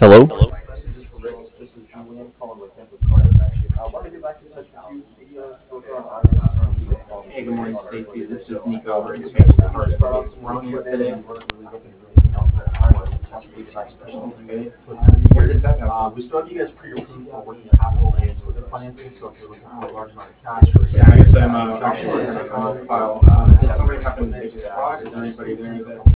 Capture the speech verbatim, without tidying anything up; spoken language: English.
Hello? This is for Rich. This is Julian calling with Denver Cards. I wanted to get back in touch with you. We uh, spoke on August. Hey, good morning, Stacy. This is Nico over at Space Card. We're on here today. We weren't really looking to do anything else at the time. But possibly get back in touch with you. Where did that Uh, happen? we still have you guys pre-approved for working capital and equipment financing. So if you're looking for a large amount of cash, for Yeah, I guess I'm uh, actually in a file. Uh, did somebody happen to take this box? Is there anybody there that